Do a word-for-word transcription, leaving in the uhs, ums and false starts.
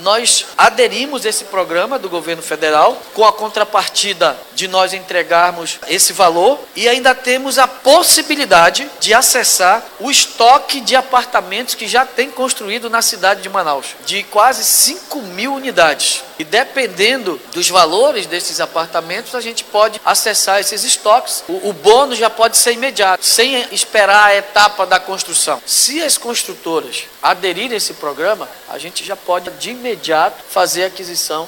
nós aderimos a esse programa do governo federal com a contrapartida de nós entregarmos esse valor e ainda temos a possibilidade de acessar o estoque de apartamentos que já tem construído na cidade de Manaus, de quase cinco mil unidades. E dependendo dos valores desses apartamentos, a gente pode acessar esses estoques. O, o bônus já pode ser imediato, sem esperar a etapa da construção. Se as construtoras aderirem a esse programa, a gente já pode de imediato fazer a aquisição